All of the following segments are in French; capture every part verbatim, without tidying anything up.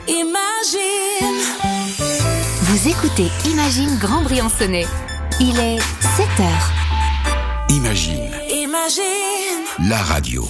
Imagine. Vous écoutez Imagine Grand Briançonnais. Il est sept heures. Imagine. Imagine. La radio.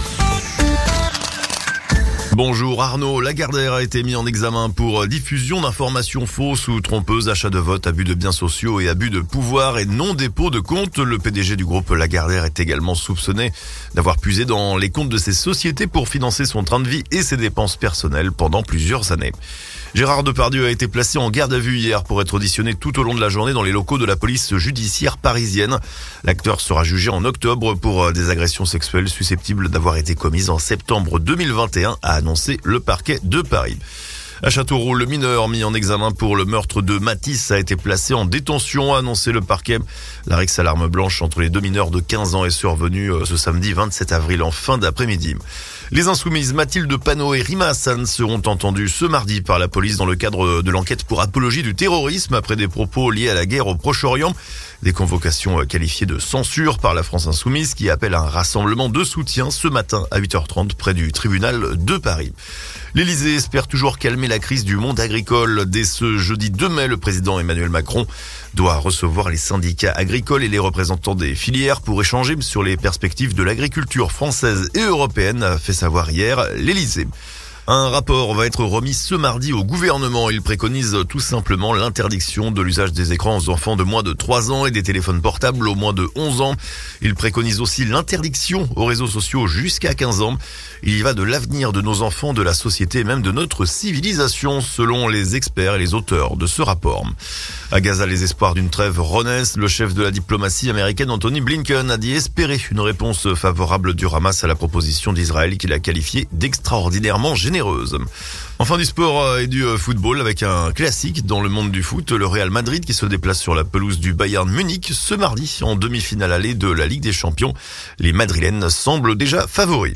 Bonjour Arnaud, Lagardère a été mis en examen pour diffusion d'informations fausses ou trompeuses, achat de vote, abus de biens sociaux et abus de pouvoir et non-dépôt de compte. Le P D G du groupe Lagardère est également soupçonné d'avoir puisé dans les comptes de ses sociétés pour financer son train de vie et ses dépenses personnelles pendant plusieurs années. Gérard Depardieu a été placé en garde à vue hier pour être auditionné tout au long de la journée dans les locaux de la police judiciaire parisienne. L'acteur sera jugé en octobre pour des agressions sexuelles susceptibles d'avoir été commises en septembre deux mille vingt et un, a annoncé le parquet de Paris. À Châteauroux, le mineur mis en examen pour le meurtre de Matisse a été placé en détention, a annoncé le parquet. La rixe à l'arme blanche entre les deux mineurs de quinze ans est survenue ce samedi vingt-sept avril en fin d'après-midi. Les insoumises Mathilde Panot et Rima Hassan seront entendues ce mardi par la police dans le cadre de l'enquête pour apologie du terrorisme après des propos liés à la guerre au Proche-Orient. Des convocations qualifiées de censure par la France insoumise qui appelle à un rassemblement de soutien ce matin à huit heures trente près du tribunal de Paris. L'Élysée espère toujours calmer la crise du monde agricole. Dès ce jeudi deux mai, le président Emmanuel Macron doit recevoir les syndicats agricoles et les représentants des filières pour échanger sur les perspectives de l'agriculture française et européenne, a fait savoir hier l'Élysée. Un rapport va être remis ce mardi au gouvernement. Il préconise tout simplement l'interdiction de l'usage des écrans aux enfants de moins de trois ans et des téléphones portables aux moins de onze ans. Il préconise aussi l'interdiction aux réseaux sociaux jusqu'à quinze ans. Il y va de l'avenir de nos enfants, de la société et même de notre civilisation, selon les experts et les auteurs de ce rapport. À Gaza, les espoirs d'une trêve renaissent. Le chef de la diplomatie américaine, Anthony Blinken, a dit espérer une réponse favorable du Hamas à la proposition d'Israël qu'il a qualifiée d'extraordinairement généreuse. Enfin du sport et du football avec un classique dans le monde du foot, le Real Madrid qui se déplace sur la pelouse du Bayern Munich ce mardi en demi-finale allée de la Ligue des Champions. Les Madrilènes semblent déjà favoris.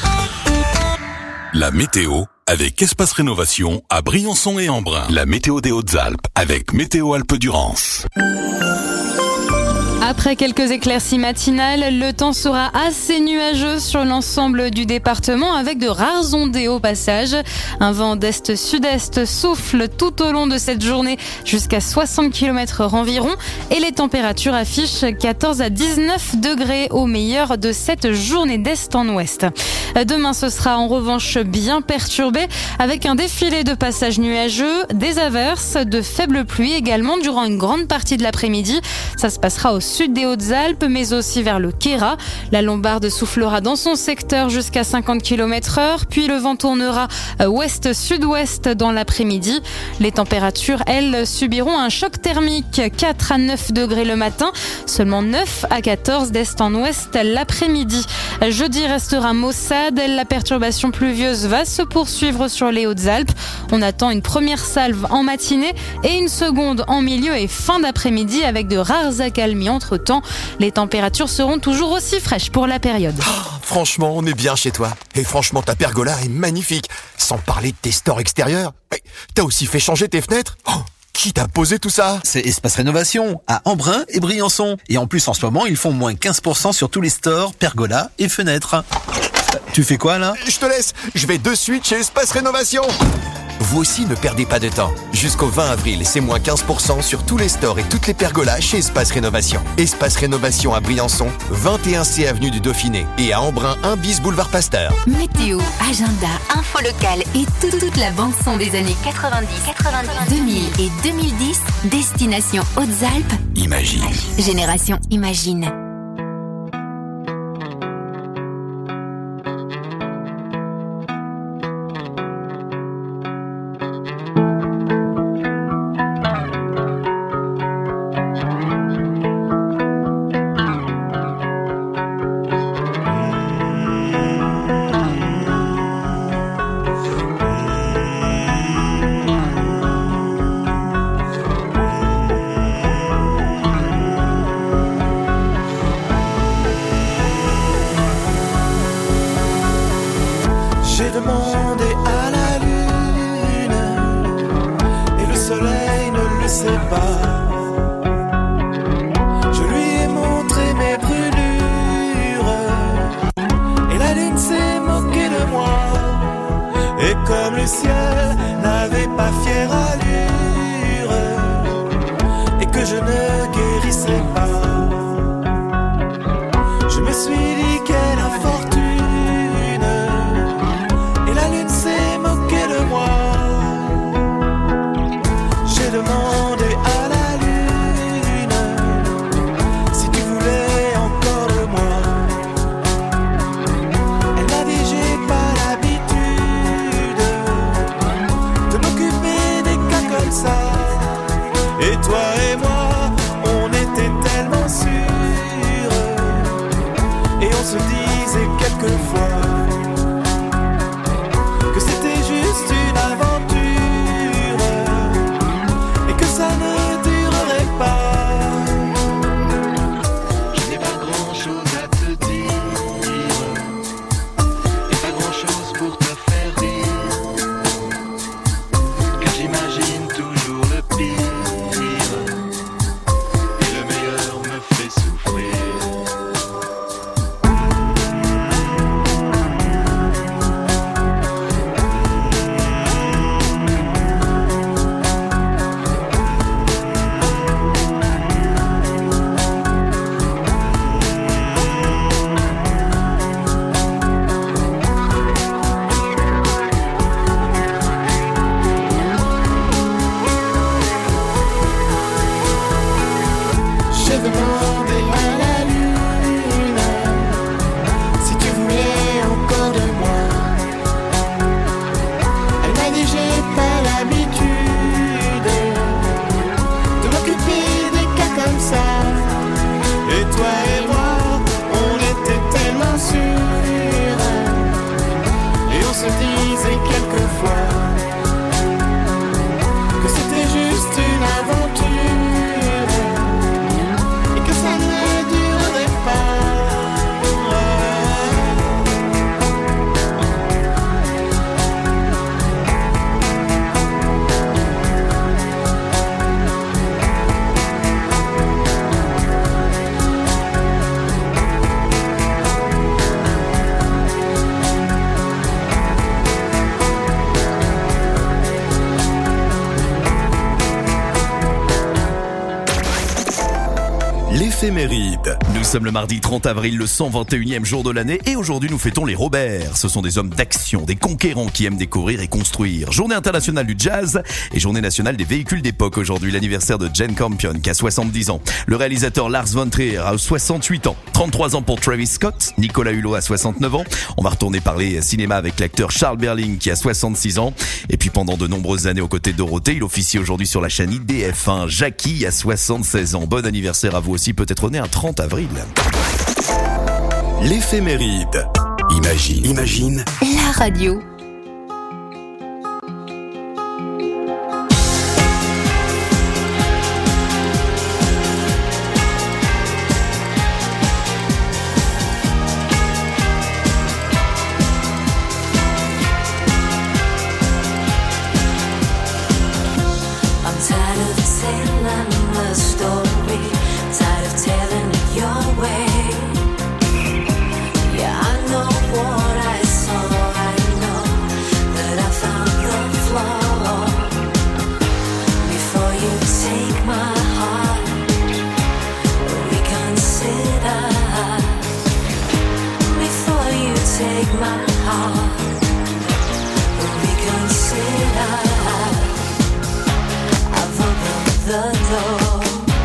La météo avec Espace Rénovation à Briançon et Embrun. La météo des Hautes-Alpes avec Météo Alpes-Durance. Après quelques éclaircies matinales, le temps sera assez nuageux sur l'ensemble du département avec de rares ondées au passage. Un vent d'est-sud-est souffle tout au long de cette journée jusqu'à soixante kilomètres heure environ et les températures affichent quatorze à dix-neuf degrés au meilleur de cette journée d'est en ouest. Demain, ce sera en revanche bien perturbé avec un défilé de passages nuageux, des averses, de faibles pluies également durant une grande partie de l'après-midi. Ça se passera au sud des Hautes-Alpes, mais aussi vers le Queyras. La Lombarde soufflera dans son secteur jusqu'à cinquante kilomètres heure, puis le vent tournera ouest-sud-ouest dans l'après-midi. Les températures, elles, subiront un choc thermique, quatre à neuf degrés le matin, seulement neuf à quatorze d'est en ouest l'après-midi. Jeudi restera maussade, la perturbation pluvieuse va se poursuivre sur les Hautes-Alpes. On attend une première salve en matinée et une seconde en milieu et fin d'après-midi avec de rares accalmies entre-temps. Les températures seront toujours aussi fraîches pour la période. Oh, franchement, on est bien chez toi. Et franchement, ta pergola est magnifique. Sans parler de tes stores extérieurs. Mais t'as aussi fait changer tes fenêtres ? Oh, qui t'a posé tout ça ? C'est Espace Rénovation, à Embrun et Briançon. Et en plus, en ce moment, ils font moins quinze pour cent sur tous les stores, pergolas et fenêtres. Tu fais quoi, là ? Je te laisse, je vais de suite chez Espace Rénovation. Vous aussi, ne perdez pas de temps. Jusqu'au vingt avril, c'est moins quinze pour cent sur tous les stores et toutes les pergolas chez Espace Rénovation. Espace Rénovation à Briançon, vingt et un C avenue du Dauphiné. Et à Embrun, un bis boulevard Pasteur. Météo, agenda, info locale et tout- toute la bande-son des années quatre-vingt-dix, quatre-vingt-dix, deux mille et deux mille dix. Destination Hautes-Alpes. Imagine. Génération Imagine. J'ai demandé à la lune et le soleil ne le sait pas. Je lui ai montré mes brûlures et la lune s'est moquée de moi. Et comme le ciel n'a n'avais pas fière allure et que je ne guérissais pas. Je me suis dit quelle infortune, et la lune s'est moquée de moi. J'ai demandé à la lune si tu voulais encore de moi. Elle m'a dit j'ai pas l'habitude de m'occuper des cas comme ça. Et toi et moi, on était tellement sûrs, et on se disait quelquefois que c'était juste une aventure et que ça ne durerait pas. Je n'ai pas grand chose à te dire et pas grand chose pour te faire rire, car j'imagine toujours le pire et le meilleur me fait souffrir. J'ai demandé à la lune si tu voulais encore de moi. Elle m'a dit j'ai pas l'habitude de m'occuper des cas comme ça. Et toi et moi, on était tellement sûrs, et on se disait quelquefois que c'était juste une aventure et que ça ne durerait pas. L'éphéméride. Nous sommes le mardi trente avril, le cent vingt et unième jour de l'année, et aujourd'hui nous fêtons les Robert. Ce sont des hommes d'action, des conquérants qui aiment découvrir et construire. Journée internationale du jazz et journée nationale des véhicules d'époque. Aujourd'hui, l'anniversaire de Jane Campion qui a soixante-dix ans. Le réalisateur Lars von Trier a soixante-huit ans. trente-trois ans pour Travis Scott. Nicolas Hulot a soixante-neuf ans. On va retourner parler cinéma avec l'acteur Charles Berling qui a soixante-six ans. Et puis pendant de nombreuses années aux côtés de Dorothée, il officie aujourd'hui sur la chaîne I D F un. Jackie a soixante-seize ans. Bon anniversaire à vous aussi, peut-être né un trente avril. L'éphéméride. Imagine. Imagine. La radio. I'm tired of telling the story, tired of telling it your way. Yeah, I know what I saw, I know that I found the flaw. Before you take my heart, reconsider. Before you take my heart, reconsider. I've opened the door.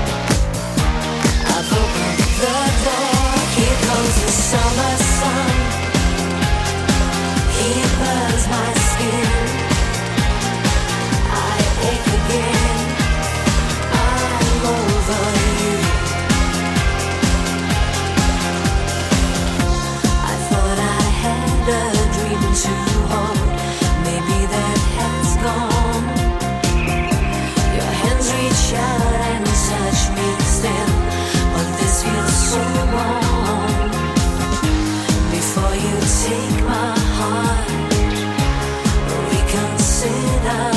I've opened the door. Here comes the summer sun. He burns my skin. I ache again. I'm over you. I thought I had a dream to hold. Maybe that has gone. Your hands reach out and touch me still, but this feels so wrong. Before you take my heart, reconsider.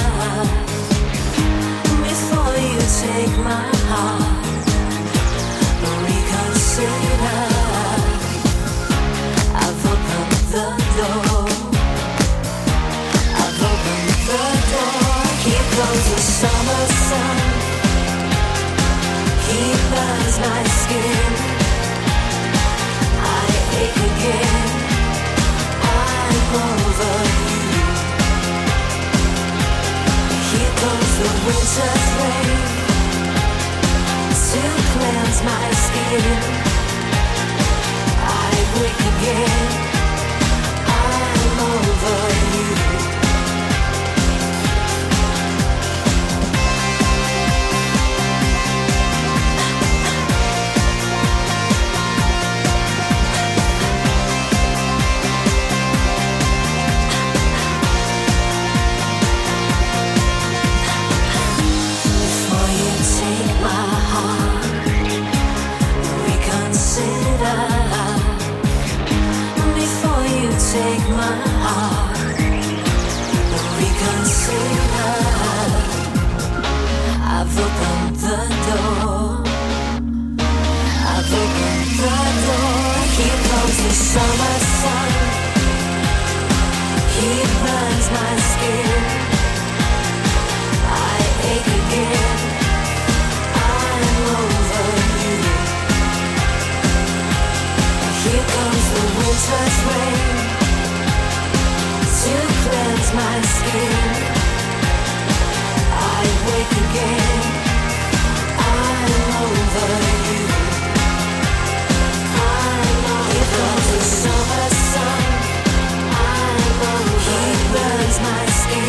Before you take my heart, reconsider. I've opened the door. I've opened the door. my skin. I ache again. I'm over you. Here comes the winter's rain to cleanse my skin. I wake again. I'm over you. Before you take my heart, reconsider. Before you take my heart, reconsider. I've opened the door. I've opened the door. Here comes the summer sun. He burns my skin. I ache again. I'm over you. Here comes the winter's rain to cleanse my skin. I wake again. I'm over you. I'm over. Here comes the summer sun. I'm over. He burns my skin.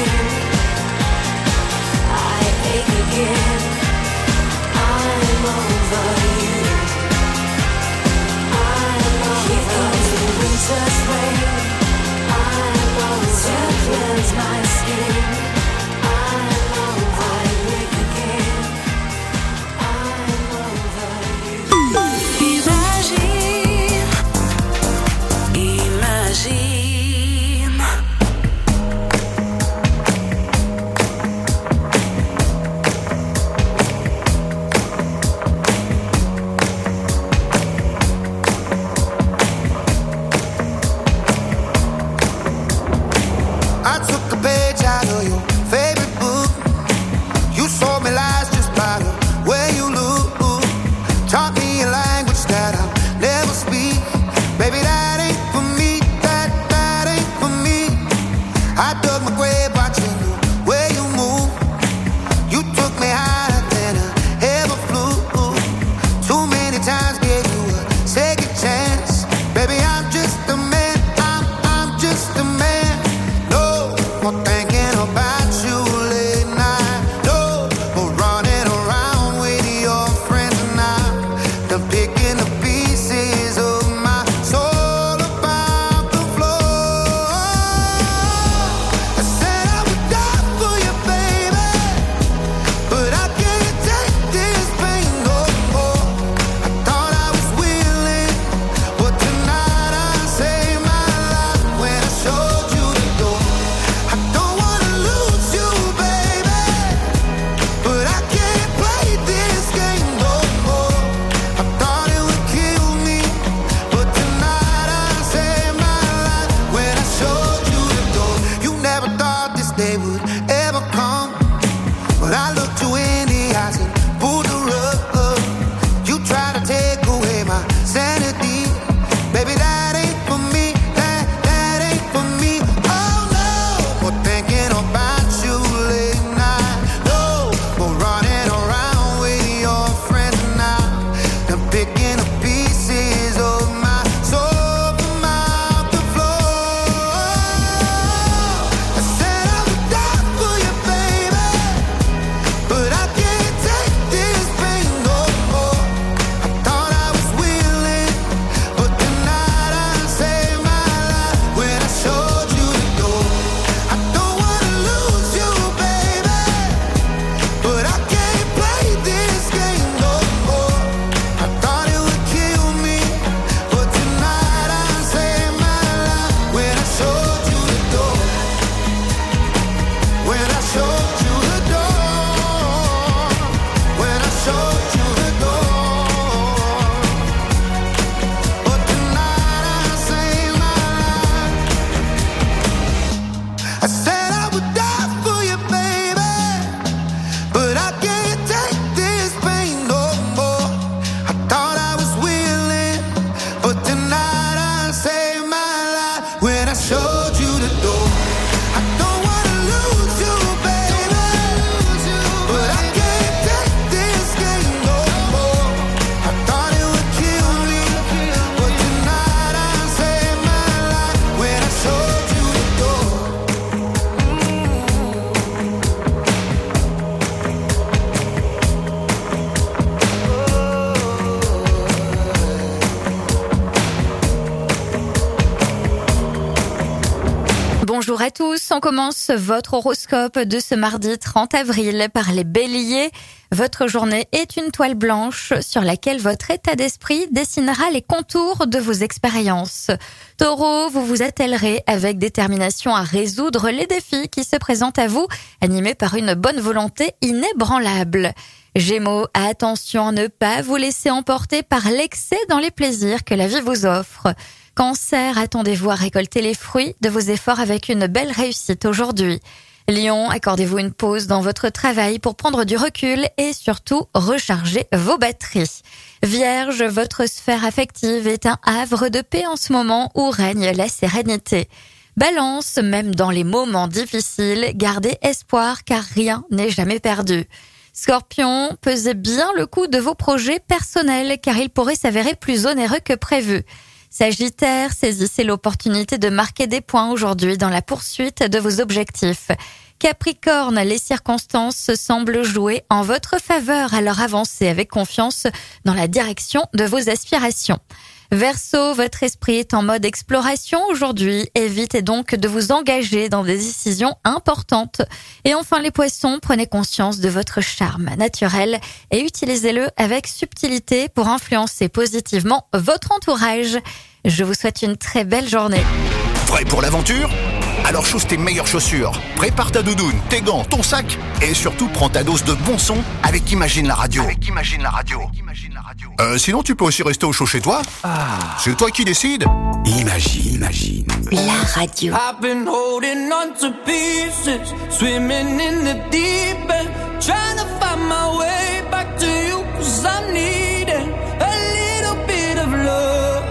On commence votre horoscope de ce mardi trente avril par les béliers. Votre journée est une toile blanche sur laquelle votre état d'esprit dessinera les contours de vos expériences. Taureau, vous vous attellerez avec détermination à résoudre les défis qui se présentent à vous, animés par une bonne volonté inébranlable. Gémeaux, attention à ne pas vous laisser emporter par l'excès dans les plaisirs que la vie vous offre. Cancer, attendez-vous à récolter les fruits de vos efforts avec une belle réussite aujourd'hui. Lion, accordez-vous une pause dans votre travail pour prendre du recul et surtout recharger vos batteries. Vierge, votre sphère affective est un havre de paix en ce moment où règne la sérénité. Balance, même dans les moments difficiles, gardez espoir car rien n'est jamais perdu. Scorpion, pesez bien le coût de vos projets personnels car ils pourraient s'avérer plus onéreux que prévu. Sagittaire, saisissez l'opportunité de marquer des points aujourd'hui dans la poursuite de vos objectifs. Capricorne, les circonstances semblent jouer en votre faveur, alors avancez avec confiance dans la direction de vos aspirations. Verseau, votre esprit est en mode exploration aujourd'hui, évitez donc de vous engager dans des décisions importantes. Et enfin les poissons, prenez conscience de votre charme naturel et utilisez-le avec subtilité pour influencer positivement votre entourage. Je vous souhaite une très belle journée. Prêt pour l'aventure ? Alors chausse tes meilleures chaussures, prépare ta doudoune, tes gants, ton sac et surtout prends ta dose de bon son avec Imagine la radio. Avec Imagine la radio. Euh, sinon tu peux aussi rester au chaud chez toi. Ah. C'est toi qui décides. Imagine, imagine. La radio. I've been holding on to pieces, swimming in the deep end, trying to find my way back to you, 'cause I'm needing a little bit of love.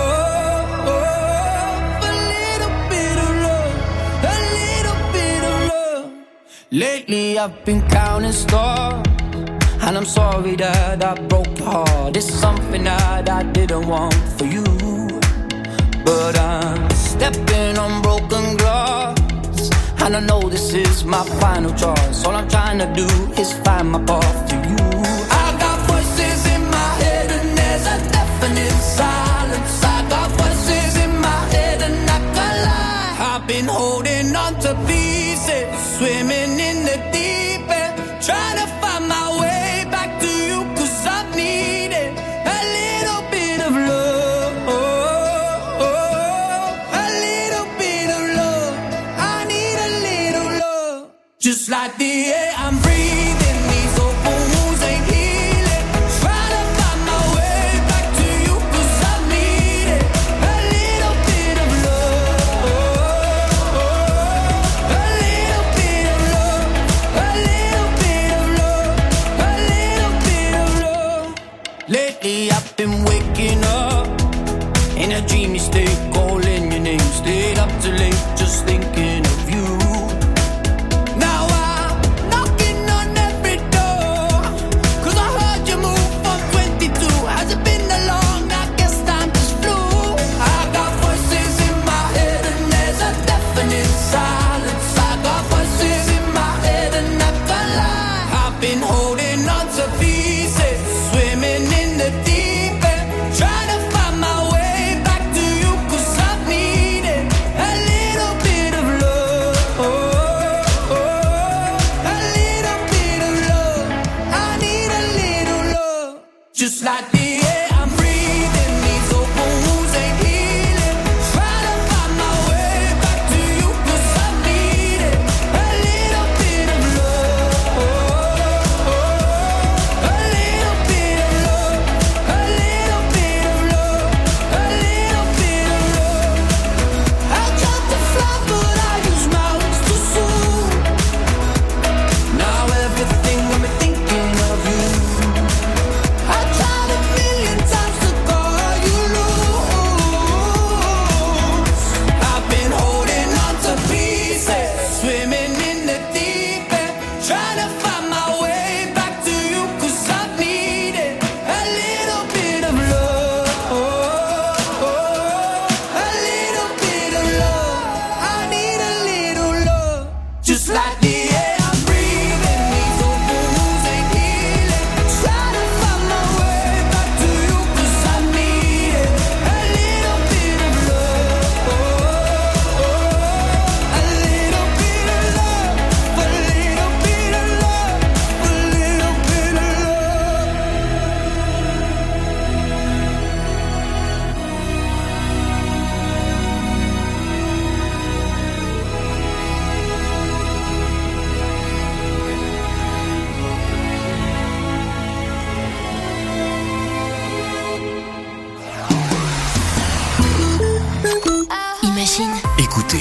Lately I've been counting stars, and I'm sorry that I broke your heart. It's something that I didn't want for you, but I'm stepping on broken glass, and I know this is my final choice. All I'm trying to do is find my path to you. I got voices in my head and there's a deafening silence. I got voices in my head and I can't lie. I've been holding on to pieces, swimming in the deep end, trying to find my way back to you, 'cause I've needed a little bit of love, a little bit of love. I need a little love, just like the air I'm breathing. These open wounds ain't healing, trying to find my way back to you, 'cause I've needed a little bit of love, a little bit of love, a little bit of love, a little bit of love. Lately I've been waking up in a dreamy state, calling your name, stayed up too late, just thinking of you. Now I'm knocking on every door, 'cause I heard you move from twenty-two. Has it been that long? I guess time just flew. I got voices in my head and there's a deafening silence. I got voices in my head and I can't lie. I've been holding on to pieces, swimming in the deep end, trying to find my way back to you, 'cause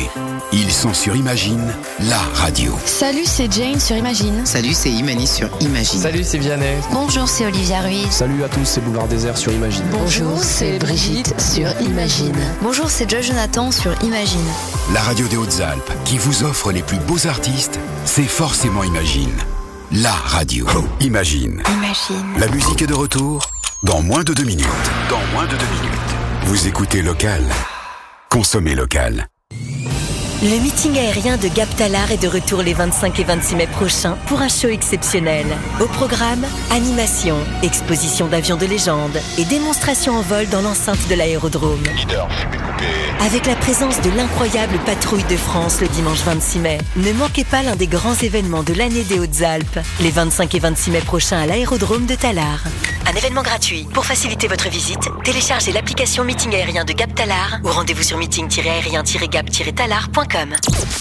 Ils sont sur Imagine, la radio. Salut, c'est Jane sur Imagine. Salut, c'est Imani sur Imagine. Salut, c'est Vianney. Bonjour, c'est Olivia Ruiz. Salut à tous, c'est Boulevard Désert sur Imagine. Bonjour, c'est Brigitte sur Imagine. Bonjour, c'est Joe Jonathan sur Imagine. La radio des Hautes-Alpes qui vous offre les plus beaux artistes, c'est forcément Imagine. La radio. Imagine. Imagine. La musique est de retour dans moins de deux minutes. Dans moins de deux minutes. Vous écoutez local. Consommez local. Le meeting aérien de Gap Talar est de retour les vingt-cinq et vingt-six mai prochains pour un show exceptionnel. Au programme, animation, exposition d'avions de légende et démonstration en vol dans l'enceinte de l'aérodrome. Avec la présence de l'incroyable patrouille de France le dimanche vingt-six mai. Ne manquez pas l'un des grands événements de l'année des Hautes-Alpes, les vingt-cinq et vingt-six mai prochains à l'aérodrome de Talar. Un événement gratuit. Pour faciliter votre visite, téléchargez l'application Meeting aérien de Gap Talar ou rendez-vous sur meeting aérien gap talar point com.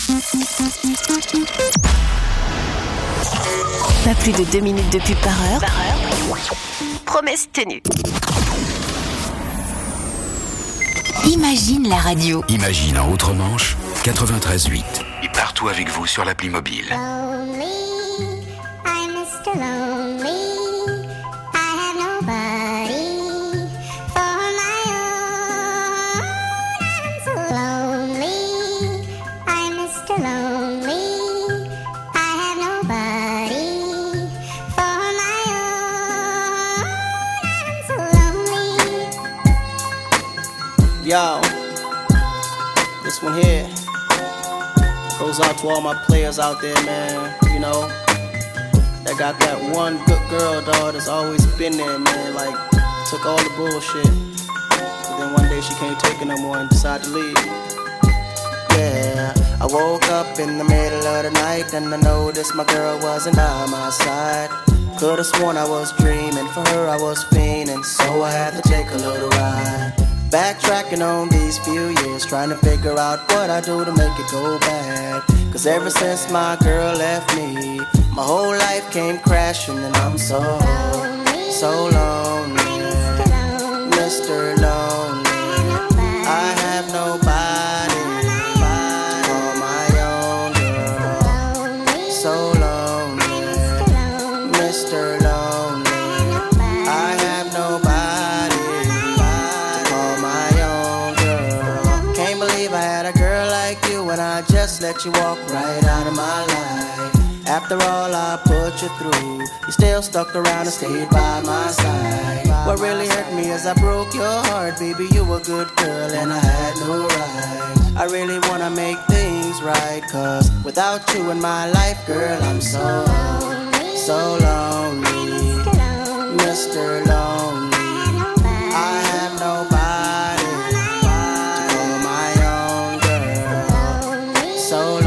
Pas plus de deux minutes de pub par heure. Par heure. Promesse tenue. Imagine la radio. Imagine en Outre-Manche, quatre-vingt-treize huit. Et partout avec vous sur l'appli mobile. Lonely, I'm Mister Lonely. I have nobody for my own. I'm so lonely. I'm Mister Lonely. I have nobody for my own. I'm so lonely. Yo, this one here goes out to all my players out there, man. You know, that got that one good girl, dog, that's always been there, man. Like, took all the bullshit. But then one day she can't take it no more and decided to leave. Yeah, I woke up in the middle of the night and I noticed my girl wasn't by my side. Could've sworn I was dreaming, for her I was fiending, so I had to take a little ride. Backtracking on these few years, trying to figure out what I do to make it go bad. Cause ever since my girl left me, my whole life came crashing and I'm so, so lonely. Mister Lonely. I have nobody for my own girl. So lonely. Mister Lonely. I have nobody to call my own girl. Can't believe I had a girl like you when I just let you walk right out of my life. After all I put you through, you still stuck around and stayed by my side. What really hurt me is I broke your heart, baby, you were a good girl and I had no right. I really wanna make things right, cause without you in my life, girl, I'm so, so lonely. Mister Lonely. I have nobody to call my own girl. So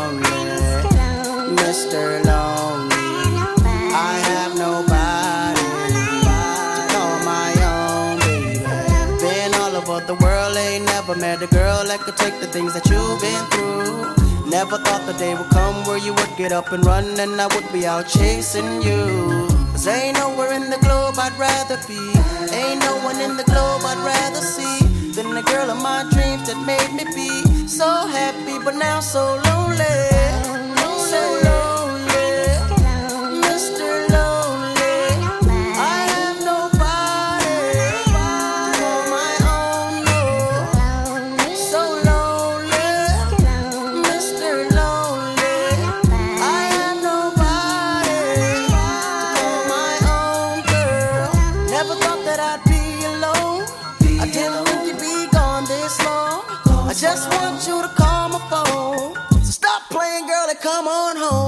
lonely. Mister Lonely. I have nobody to call my own baby. Been all over the world, ain't never met a girl that could take the things that you've been through. Never thought the day would come where you would get up and run and I would be out chasing you. Cause ain't nowhere in the globe I'd rather be, ain't no one in the globe I'd rather see than the girl of my dreams that made me be so happy but now so lonely. So lonely. Mister Lonely. I have nobody to call my own, no. So lonely. Mister Lonely. I have nobody to call my own girl. Never thought that I'd be alone. I didn't think you'd be gone this long. I just want you to call my phone. So stop playing, girl, and come on home.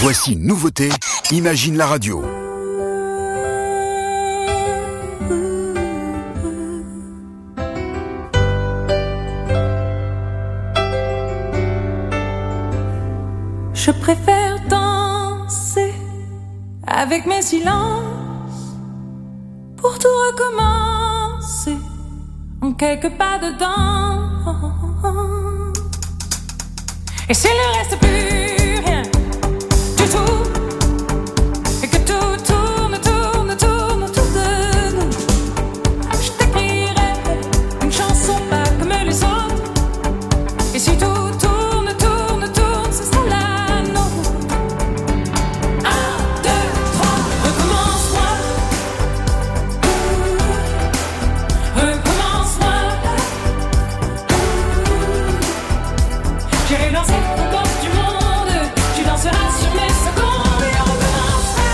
Voici une nouveauté, Imagine la radio. Je préfère danser avec mes silences pour tout recommencer en quelques pas dedans. Et s'il ne reste plus rien du tout, et que tout tourne, tourne, tourne autour de nous, je t'écrirai une chanson pas comme les autres. Et si tout tourne, tourne, tourne, ce sera la nôtre. Un, deux, trois, recommence-moi. Recommence-moi. J'irai danser au bord du monde, tu danseras sur mes secondes et on recommencera.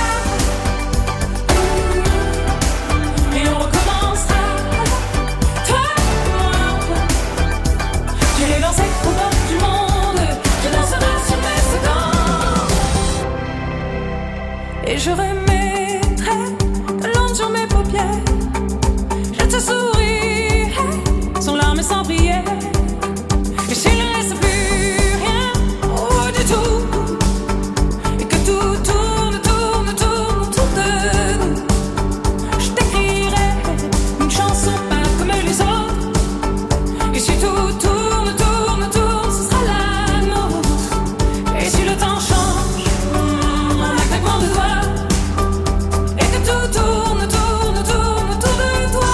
Et on recommencera, toi et moi. J'irai danser au bord du monde, tu danseras sur mes secondes. Et je remettrai de l'encre sur mes paupières, je te sourirai sans larmes et sans prière. Et s'il ne reste plus rien, oh, du tout, et que tout tourne, tourne, tourne autour de nous, je t'écrirai une chanson pas comme les autres. Et si tout tourne, tourne, tourne, ce sera la nôtre. Et si le temps change, mm, en un claquement de doigts, et que tout tourne, tourne, tourne autour de toi.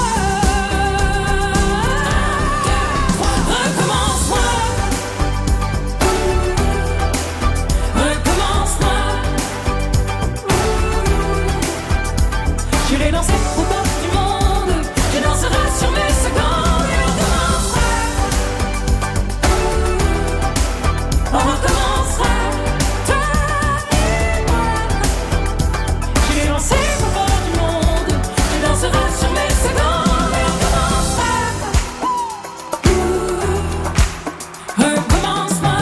Recommence-moi. Recommence-moi. J'irai danser au bord du monde, tu danseras sur mes secondes et on recommencera. On recommencera, toi et moi. J'irai danser au bord du monde, tu danseras sur mes secondes et on recommencera. Recommence-moi.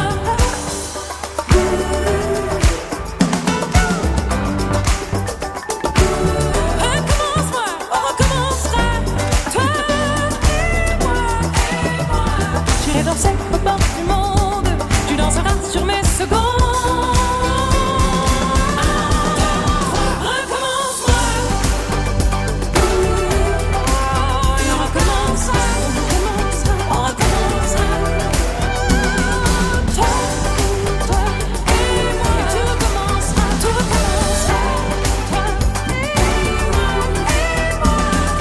Recommence-moi, on recommencera, toi et moi, et moi. J'irai danser au bord du monde, tu danseras sur mes secondes. Recommence-moi. Et on recommencera, on recommencera. Toi, toi et moi. Et tu recommenceras, tout recommencera. Toi et moi, et moi.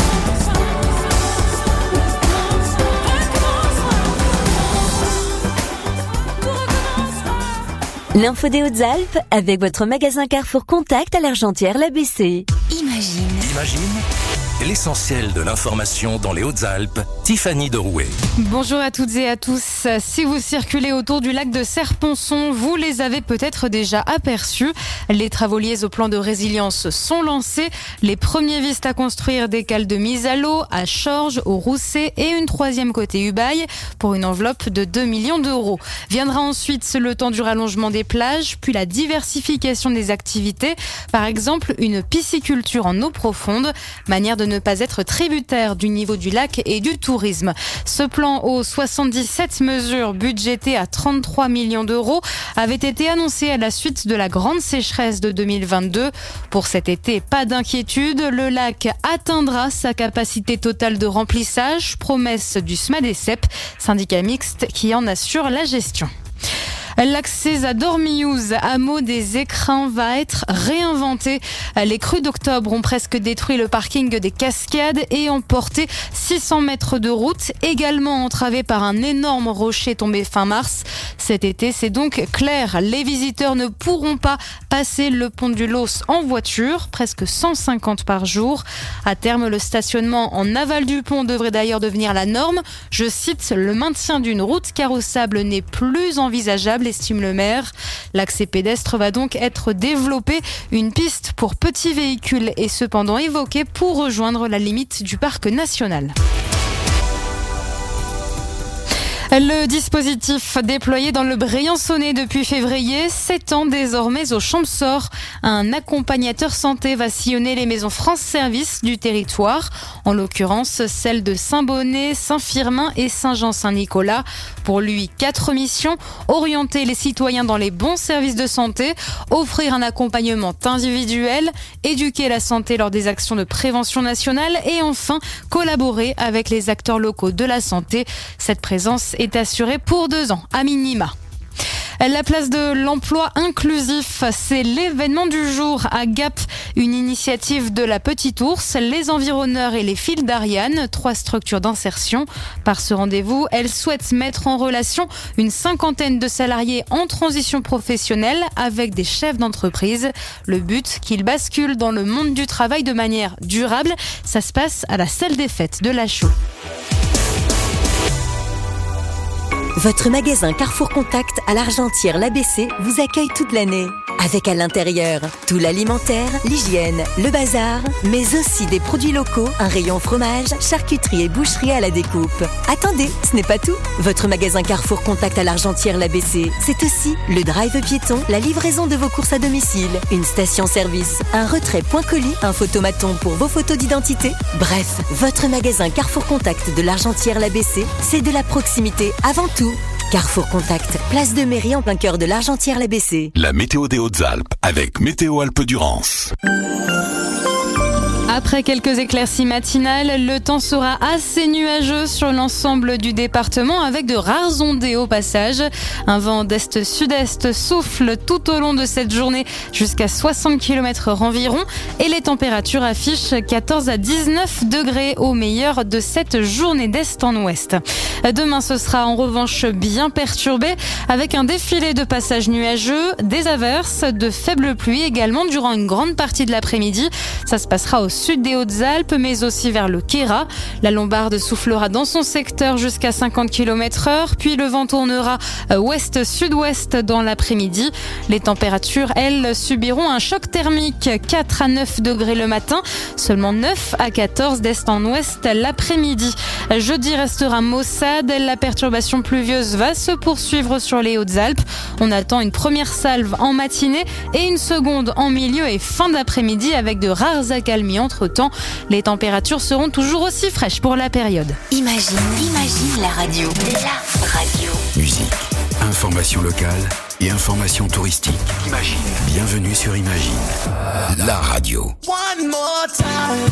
L'info des Hautes-Alpes avec votre magasin Carrefour Contact à l'Argentière, l'A B C. Imagine. Imagine l'essentiel de l'information dans les Hautes-Alpes, Tiffany de Rouet. Bonjour à toutes et à tous. Si vous circulez autour du lac de Serponçon, vous les avez peut-être déjà aperçus. Les travaux liés au plan de résilience sont lancés. Les premiers visent à construire des cales de mise à l'eau à Chorges, au Rousset et une troisième côté Ubaye pour une enveloppe de deux millions d'euros. Viendra ensuite le temps du rallongement des plages, puis la diversification des activités. Par exemple, une pisciculture en eau profonde, manière de ne pas être tributaire du niveau du lac et du tourisme. Ce plan aux soixante-dix-sept mesures budgétées à trente-trois millions d'euros avait été annoncé à la suite de la grande sécheresse de deux mille vingt-deux. Pour cet été, pas d'inquiétude, le lac atteindra sa capacité totale de remplissage, promesse du SMADECEP, syndicat mixte qui en assure la gestion. L'accès à Dormiouz, hameau des Écrins, va être réinventé. Les crues d'octobre ont presque détruit le parking des Cascades et emporté six cents mètres de route, également entravés par un énorme rocher tombé fin mars. Cet été, c'est donc clair, les visiteurs ne pourront pas passer le pont du Los en voiture, presque cent cinquante par jour. À terme, le stationnement en aval du pont devrait d'ailleurs devenir la norme. Je cite, le maintien d'une route carrossable n'est plus envisageable, estime le maire. L'accès pédestre va donc être développé. Une piste pour petits véhicules est cependant évoquée pour rejoindre la limite du parc national. Le dispositif déployé dans le Briançonnais depuis février s'étend désormais aux Champsaur. Un accompagnateur santé va sillonner les maisons France Service du territoire, en l'occurrence celles de Saint-Bonnet, Saint-Firmin et Saint-Jean-Saint-Nicolas. Pour lui, quatre missions: orienter les citoyens dans les bons services de santé, offrir un accompagnement individuel, éduquer la santé lors des actions de prévention nationale et enfin collaborer avec les acteurs locaux de la santé. Cette présence est assurée pour deux ans à minima. La place de l'emploi inclusif, c'est l'événement du jour à Gap, une initiative de la Petite Ours, les Environneurs et les Fils d'Ariane, trois structures d'insertion. Par ce rendez-vous, elles souhaitent mettre en relation une cinquantaine de salariés en transition professionnelle avec des chefs d'entreprise. Le but, qu'ils basculent dans le monde du travail de manière durable. Ça se passe à la salle des fêtes de La Chaux. Votre magasin Carrefour Contact à l'Argentière l'A B C vous accueille toute l'année. Avec à l'intérieur tout l'alimentaire, l'hygiène, le bazar, mais aussi des produits locaux, un rayon fromage, charcuterie et boucherie à la découpe. Attendez, ce n'est pas tout. Votre magasin Carrefour Contact à l'Argentière l'A B C, c'est aussi le drive piéton, la livraison de vos courses à domicile, une station-service, un retrait point colis, un photomaton pour vos photos d'identité. Bref, votre magasin Carrefour Contact de l'Argentière l'A B C, c'est de la proximité avant tout. Carrefour Contact, place de mairie en plein cœur de l'Argentière l'A B C. La météo des Hautes-Alpes avec Météo Alpes-Durance. Après quelques éclaircies matinales, le temps sera assez nuageux sur l'ensemble du département avec de rares ondées au passage. Un vent d'est-sud-est souffle tout au long de cette journée jusqu'à soixante kilomètres heure environ et les températures affichent quatorze à dix-neuf degrés au meilleur de cette journée d'est en ouest. Demain, ce sera en revanche bien perturbé avec un défilé de passages nuageux, des averses, de faibles pluies également durant une grande partie de l'après-midi. Ça se passera au sud des Hautes-Alpes, mais aussi vers le Queyras. La Lombarde soufflera dans son secteur jusqu'à cinquante kilomètres heure, puis le vent tournera ouest-sud-ouest dans l'après-midi. Les températures, elles, subiront un choc thermique, quatre à neuf degrés le matin, seulement neuf à quatorze d'est en ouest l'après-midi. Jeudi restera maussade, la perturbation pluvieuse va se poursuivre sur les Hautes-Alpes. On attend une première salve en matinée et une seconde en milieu et fin d'après-midi avec de rares accalmies entre-temps. Les températures seront toujours aussi fraîches pour la période. Imagine, imagine la radio. La radio. Musique, information locale et information touristique. Imagine. Bienvenue sur Imagine, la radio. One more time.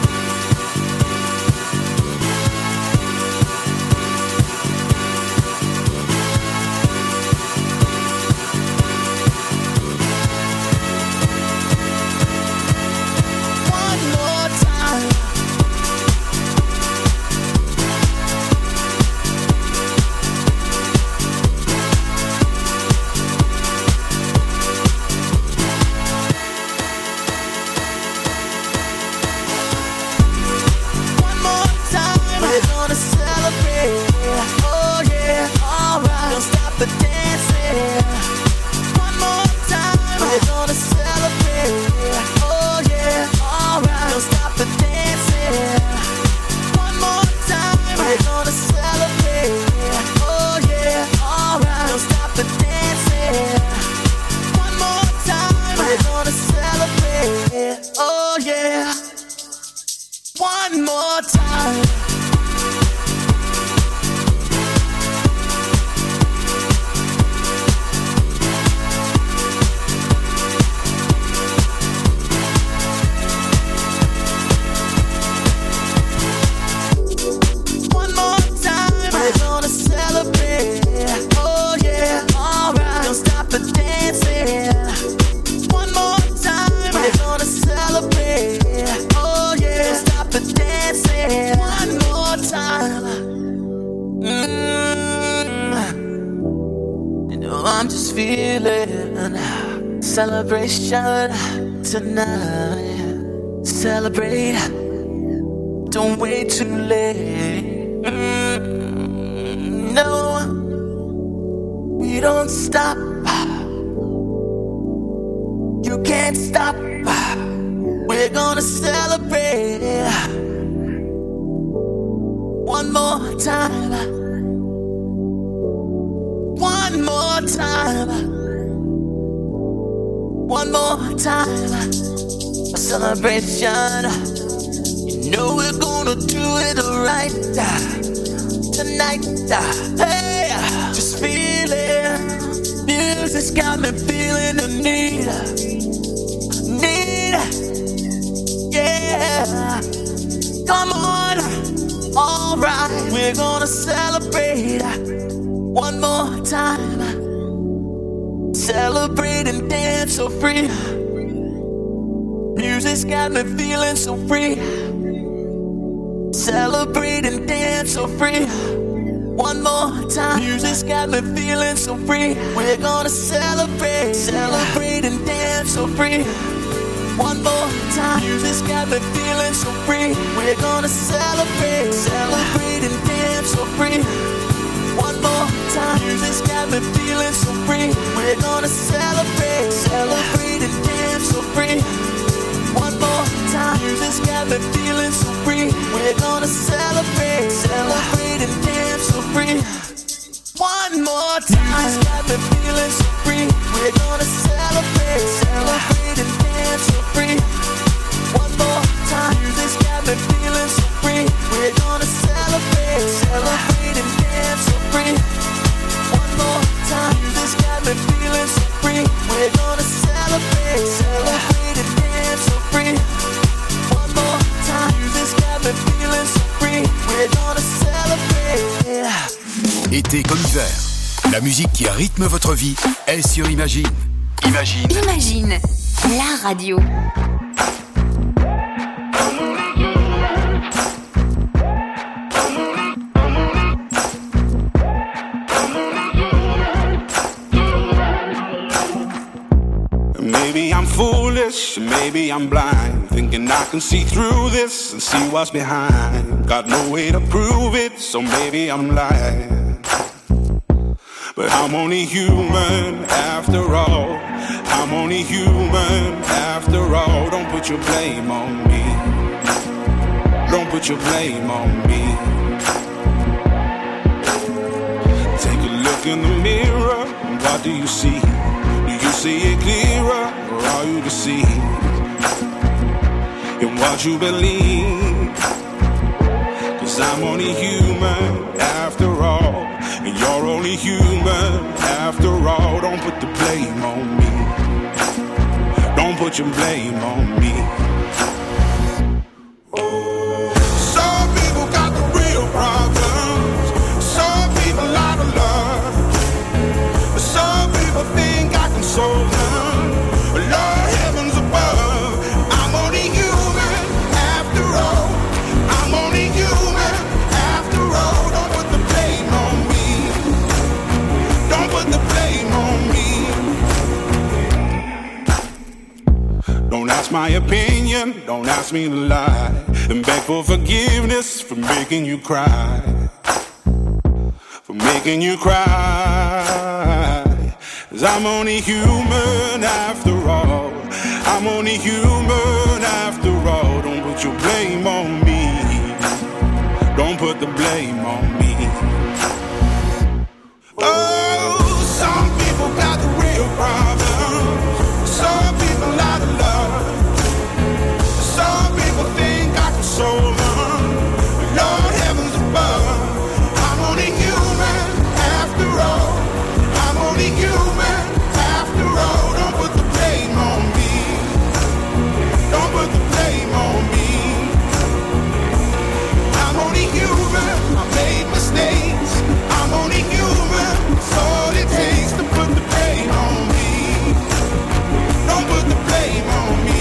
Celebration tonight. Celebrate. Don't wait too late. Mm, no, we don't stop. You can't stop. We're gonna celebrate one more time. time, one more time, a celebration. You know we're gonna do it right tonight. Hey, just feeling, music's got me feeling the need, need, yeah. Come on, alright, we're gonna celebrate one more time. Celebrate and dance so free. Music's got me feeling so free. Celebrate and dance so free. One more time. Music's got me feeling so free. We're gonna celebrate, celebrate and dance so free. One more time. Music's got me feeling so free. We're gonna celebrate, celebrate and dance so free. One more time. Music's got me feeling so free. We're gonna celebrate, celebrate and dance so free. One more time. Music's got me feeling so free. We're gonna celebrate, celebrate and dance so free. One more time. Music's got me feeling so free. We're gonna celebrate, celebrate and dance so free. One more time. Music's got me feeling so free. We're gonna celebrate, celebrate and dance so free. One more time. Music's got me feeling so free. We're gonna celebrate, celebrate and dance so free. One more time. Music's got me feeling so free. We're gonna celebrate. Été comme hiver, la musique qui rythme votre vie est sur Imagine. Imagine. Imagine, la radio. Maybe I'm foolish, maybe I'm blind, thinking I can see through this and see what's behind. Got no way to prove it, so maybe I'm lying. But I'm only human after all. I'm only human after all. Don't put your blame on me. Don't put your blame on me. Take a look in the mirror, what do you see? Do you see it clearer, or are you deceived in what you believe? 'Cause I'm only human after all, and you're only human after all. Don't put the blame on me. Don't put your blame on me. Some people got the real problems. Some people out of love. Some people think I can solve them. Lord heavens above, I'm only human after all. I'm only human after all. Don't put the blame on me. Don't put the blame on me. Don't ask my opinion, don't ask me to lie, and beg for forgiveness for making you cry. For making you cry. 'Cause I'm only human after all. I'm only human after all. Don't put your blame on me. Don't put the blame on me. Oh, some people got the real problems. Some people out of love. Some people think I can solve them. Lord heavens above, I'm only human after all. I'm only human after all. Don't put the blame on me. Don't put the blame on me. I'm only human. I made mistakes. I'm only human. It's all it takes to put the blame on me. Don't put the blame on me.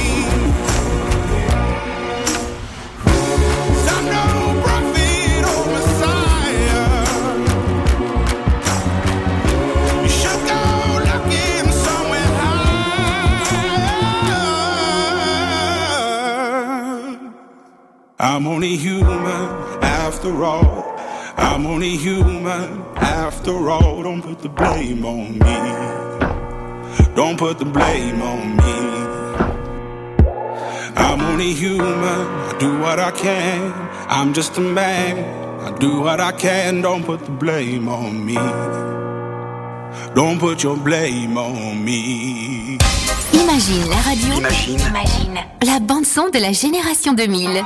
'Cause I'm no prophet or Messiah. You should go looking somewhere higher. I'm only human after all. I'm only human after all. Don't put the blame on me. Don't put the blame on me. I'm only human. I do what I can. I'm just a man. I do what I can. Don't put the blame on me. Don't put your blame on me. Imagine la radio. Imagine. Imagine. La bande-son de la génération deux mille.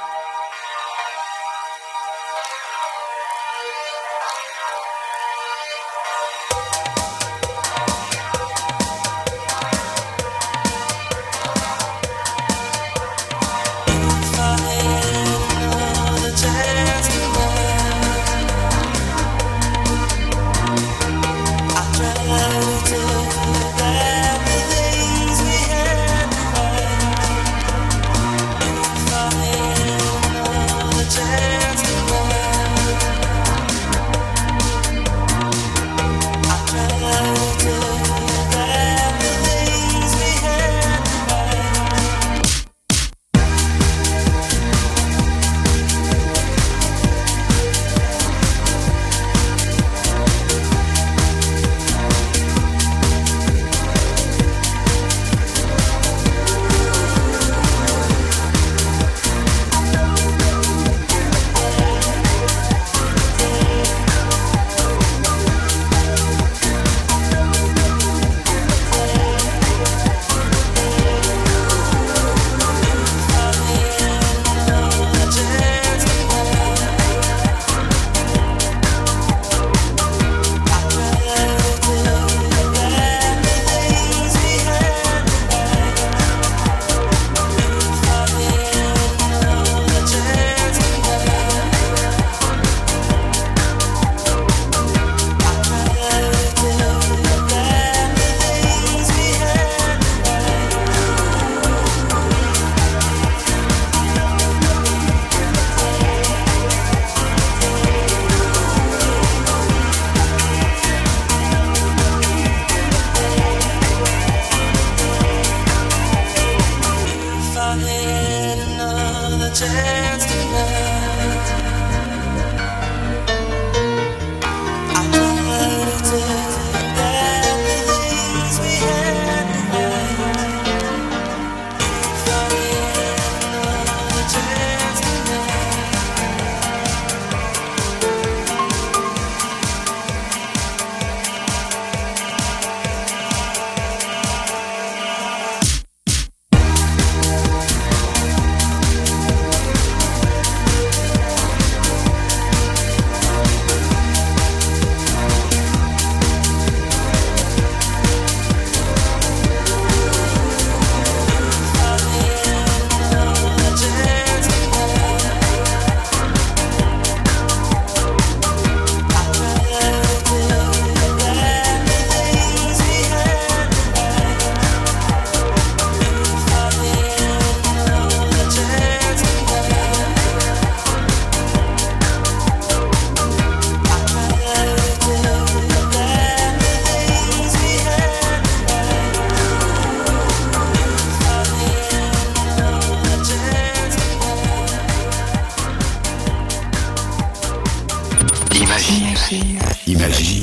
Imagine. Imagine.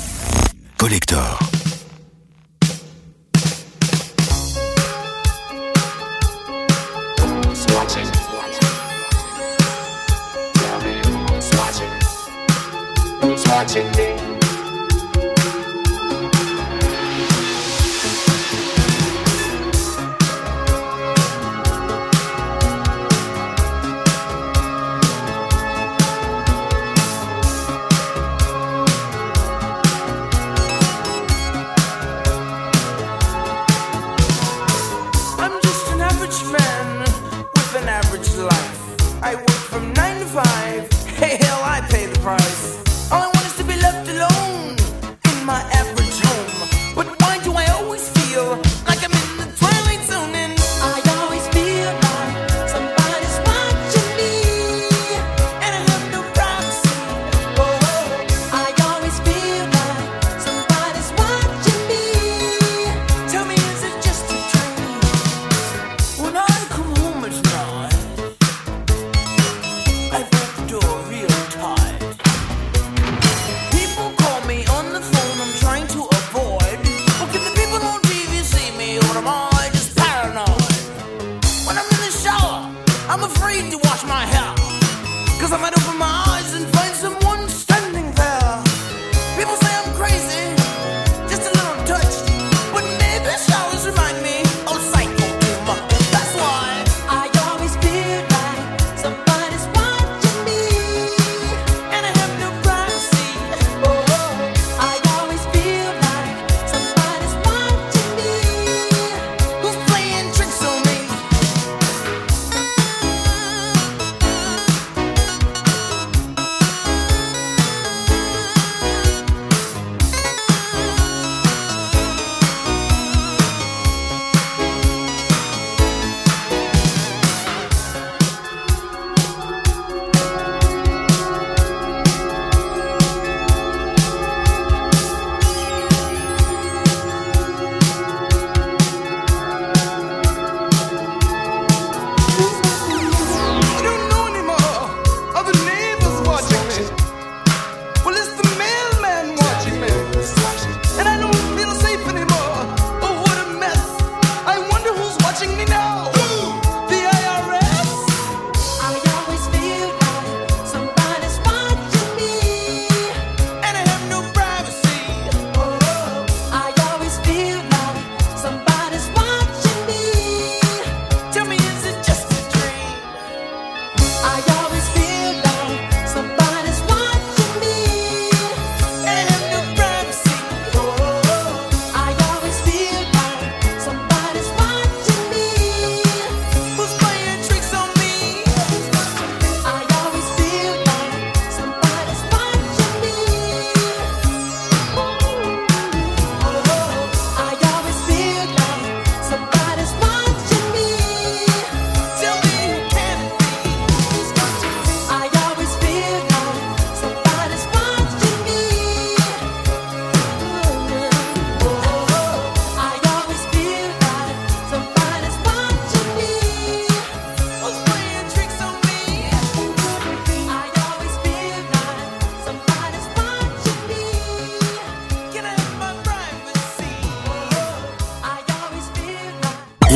Collector. Swatching. Swatching. Who's watching me? I work from nine to five. Hey, hell, I pay the price. All I want is to be left alone.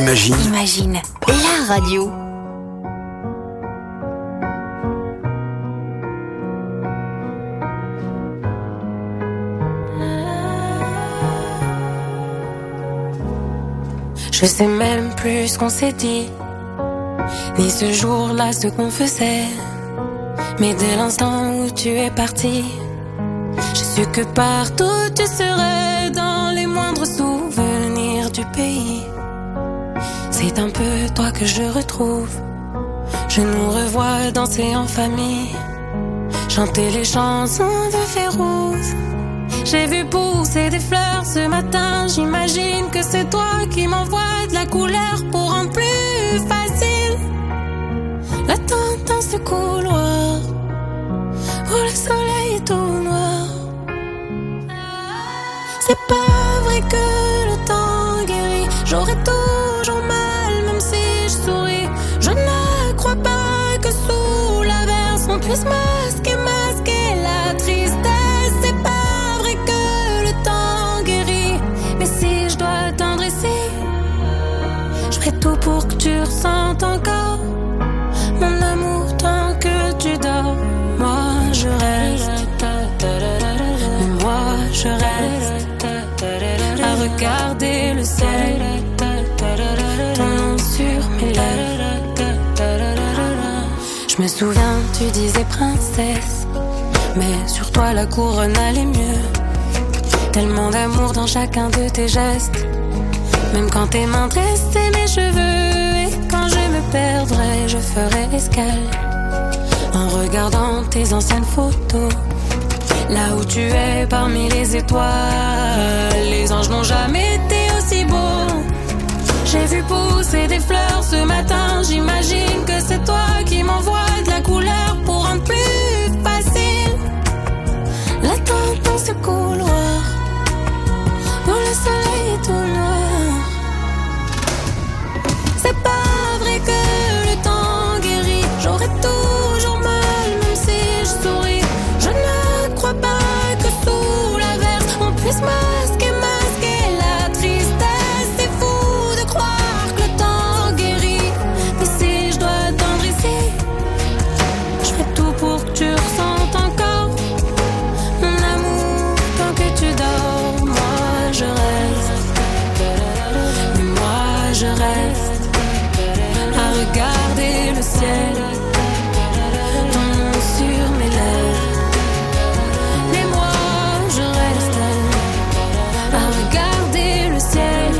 Imagine. Imagine, la radio. Je sais même plus ce qu'on s'est dit, ni ce jour-là ce qu'on faisait. Mais dès l'instant où tu es parti, j'ai su que partout tu serais, dans les moindres souvenirs du pays. C'est un peu toi que je retrouve. Je nous revois danser en famille, chanter les chansons de Férouz. J'ai vu pousser des fleurs ce matin, j'imagine que c'est toi qui m'envoies de la couleur pour rendre plus facile l'attente dans ce couloir où le soleil est tout noir. C'est pas vrai que le temps guérit, j'aurai toujours mal même si je souris. Je ne crois pas que sous l'averse on puisse masquer, masquer la tristesse. C'est pas vrai que le temps guérit, mais si je dois attendre ici, je ferai tout pour que tu ressentes encore mon amour tant que tu dors. Moi je reste, mais moi je reste à regarder le ciel, ton nom sur mes lèvres. Je me souviens, tu disais princesse, mais sur toi la couronne allait mieux. Tellement d'amour dans chacun de tes gestes, même quand tes mains dressaient mes cheveux. Et quand je me perdrai, je ferai escale en regardant tes anciennes photos, là où tu es parmi les étoiles. Les anges n'ont jamais été aussi beaux. J'ai vu pousser des fleurs ce matin, j'imagine que c'est toi qui m'envoies de la couleur pour rendre plus facile l'attente dans ce couloir où le soleil est tout noir. C'est pas vrai que le temps guérit, j'aurai toujours mal même si je souris. Je ne crois pas que sous l'averse on puisse masquer, masquer la tristesse. C'est fou de croire que le temps guérit, mais si je dois attendre ici, je ferai tout pour que tu ressentes encore mon amour tant que tu dors. Moi je reste, mais moi je reste à regarder le ciel, ton nom sur mes lèvres. Mais moi je reste à regarder le ciel.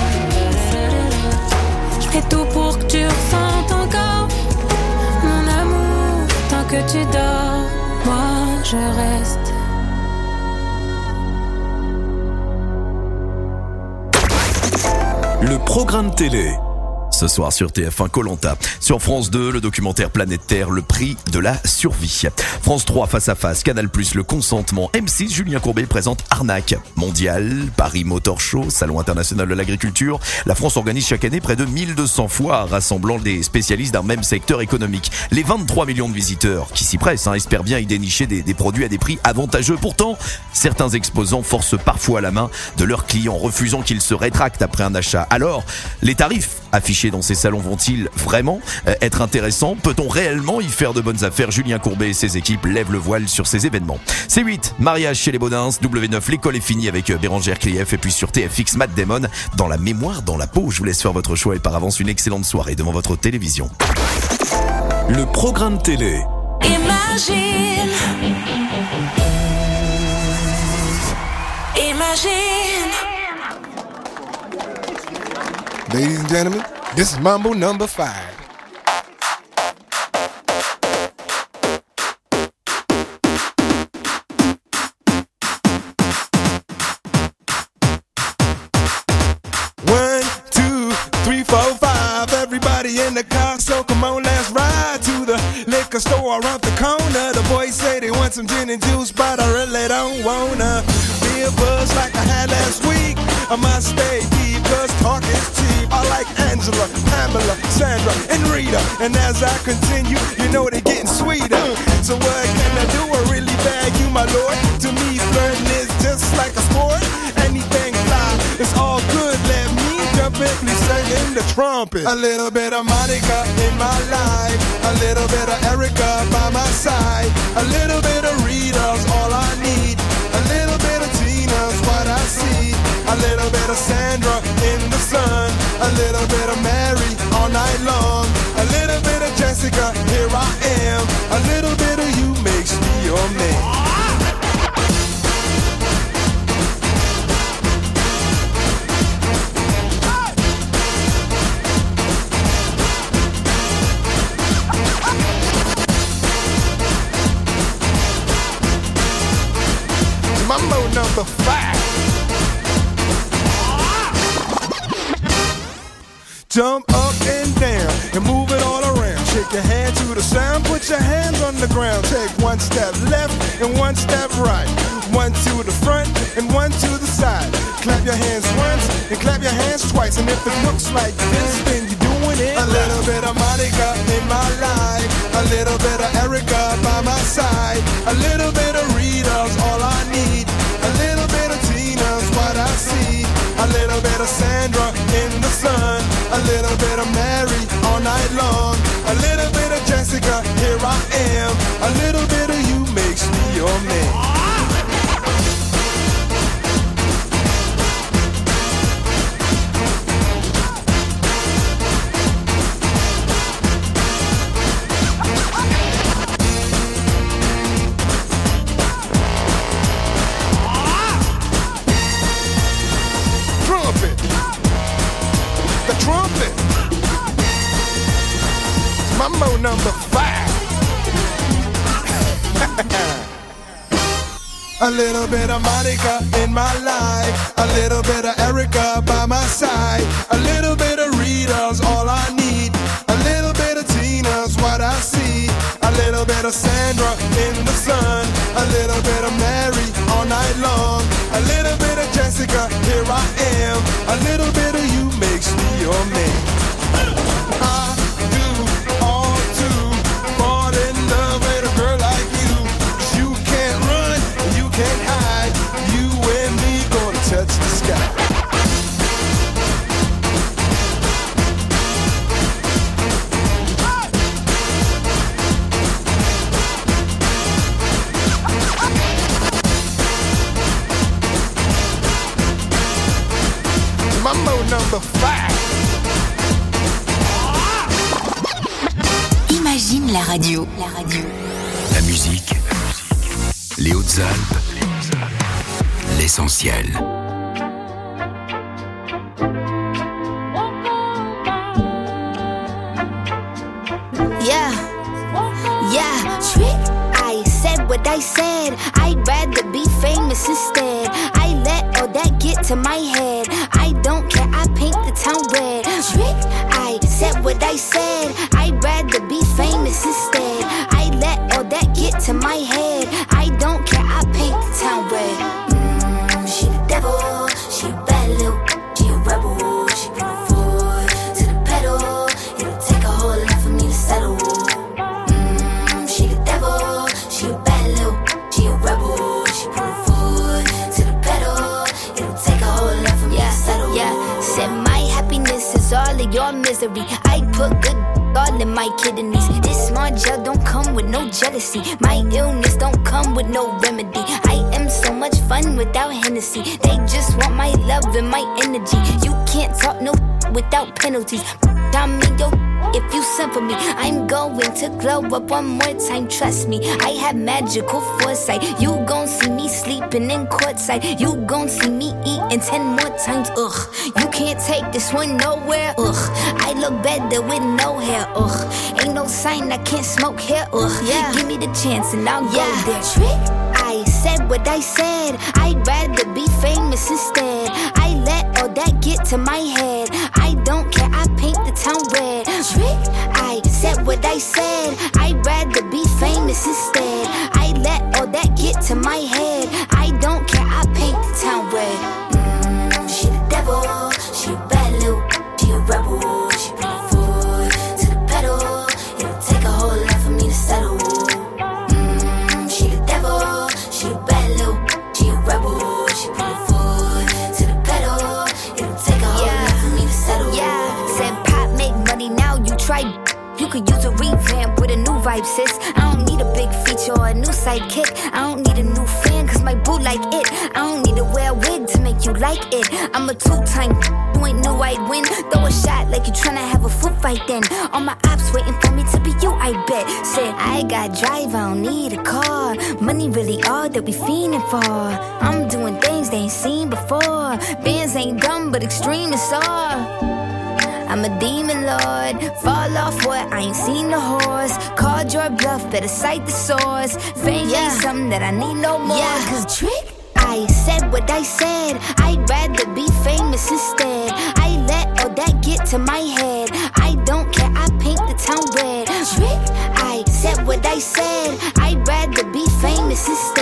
Je ferai tout pour que tu ressentes encore mon amour tant que tu dors. Moi je reste. Le programme télé. Ce soir sur T F un, Koh-Lanta. Sur France deux, le documentaire Planète Terre, le prix de la survie. France trois, Face à Face, Canal plus, Le Consentement. M six, Julien Courbet présente Arnaque. Mondial, Paris Motor Show, Salon international de l'agriculture. La France organise chaque année près de mille deux cents foires rassemblant des spécialistes d'un même secteur économique. Les vingt-trois millions de visiteurs qui s'y pressent hein, espèrent bien y dénicher des, des produits à des prix avantageux. Pourtant, certains exposants forcent parfois la main de leurs clients, refusant qu'ils se rétractent après un achat. Alors, les tarifs affichés dans ces salons vont-ils vraiment euh, être intéressants? Peut-on réellement y faire de bonnes affaires? Julien Courbet et ses équipes lèvent le voile sur ces événements. C huit, mariage chez les Baudins. W neuf, l'école est finie avec Bérangère Krief. Et puis sur T F X, Matt Damon, dans la mémoire, dans la peau. Je vous laisse faire votre choix et par avance une excellente soirée devant votre télévision. Le programme télé. Imagine, imagine. Ladies and gentlemen, this is Mambo number five. One, two, three, four, five. Everybody in the car, so come on, let's ride to the liquor store around the corner. The boys say they want some gin and juice, but I really don't wanna be a buzz like I had last week. I must stay deep, cause talk is cheap. I like Angela, Pamela, Sandra, and Rita. And as I continue, you know they're getting sweeter. So what can I do? I really bag you, my lord. To me, flirting is just like a sport. Anything fly, it's all good. Let me jump in, please sing in the trumpet. A little bit of Monica in my life, a little bit of Erica by my side, a little bit of Rita's all I need, a little bit of Tina's what I see, a little bit of Sandra in the sun, a little bit of Mary all night long, a little bit of Jessica, here I am, a little bit of you makes me your man. Mambo number five. Jump up and down and move it all around. Shake your hand to the sound, put your hands on the ground. Take one step left and one step right. One to the front and one to the side. Clap your hands once and clap your hands twice. And if it looks like this, then you're doing it. A little bit of Monica in my life, a little bit of Erica by my side, a little bit of Rita's all I need, a little bit of Tina's what I see, a little bit of Sandra in the sun, a little bit of Mary all night long, a little bit of Jessica, here I am, a little bit of you makes me your man. Mambo number five. A little bit of Monica in my life, a little bit of Erica by my side, a little bit of Rita's all I need, a little bit of Tina's what I see, a little bit of Sandra in the sun, a little bit of Mary all night long, a little bit of Jessica, here I am, a little bit of you makes me your man. I can't hide, you and me gonna touch the sky. Mambo number five. Imagine la radio. La radio. La musique. Les Hautes-Alpes. L'essentiel. Yeah, yeah, trick. I said what I said. I'd rather be famous instead. I let all that get to my head. I don't care, I paint the town red. Trick. I said what I said. I'd rather be famous instead. I let all that get to my head. I don't care, I paint the town red. Devil, she a bad little, she a rebel. She put her foot to the pedal. It'll take a whole lot for me to settle. Mmm, she the devil, she a bad little, she a rebel. She put her foot to the pedal. It'll take a whole lot for me yeah, to settle. Yeah, said my happiness is all of your misery. I put good all in my kidneys. This small gel don't come with no jealousy. My illness don't come with no remedy. I am so much fun without Hennessy. They just want my love and my energy. You can't talk no without penalties. I'm in your if you send for me. I'm going to glow up one more time, trust me. I have magical foresight. You gon' see me sleeping in courtside. You gon' see me eating ten more times, ugh. You can't take this one nowhere, ugh. I look better with no hair, ugh. Ain't no sign I can't smoke here, ugh. Yeah. Give me the chance and I'll yeah. go there. Trick. I said what I said. I'd rather be famous instead. I let all that get to my head. I don't care, I paint the town red. Trick. I said what I said. I'd rather be famous instead. I let all that get to my head. I don't care, I paint the town red. Mmm, she the devil. She a bad little, she a rebel. She put her foot to the pedal. It'll take a whole lot for me to settle. Mmm, she the devil. She a bad little, she a rebel. She put her foot to the pedal. It'll take a whole yeah. lot for me to settle. Yeah, said sidekick. I don't need a new fan, cause my boo like it. I don't need to wear a wig to make you like it. I'm a two-time, you ain't know I'd win. Throw a shot like you tryna have a foot fight then. All my ops waiting for me to be you, I bet. Said, I got drive, I don't need a car. Money really all that we fiending for. I'm doing things they ain't seen before. Bands ain't dumb, but extreme is all. I'm a demon lord, fall off what? I ain't seen the horse. Called your bluff, better cite the source. Fame yeah. ain't something that I need no more. Yeah, cause trick, I said what I said. I'd rather be famous instead. I let all that get to my head. I don't care, I paint the town red. Trick, I said what I said. I'd rather be famous instead.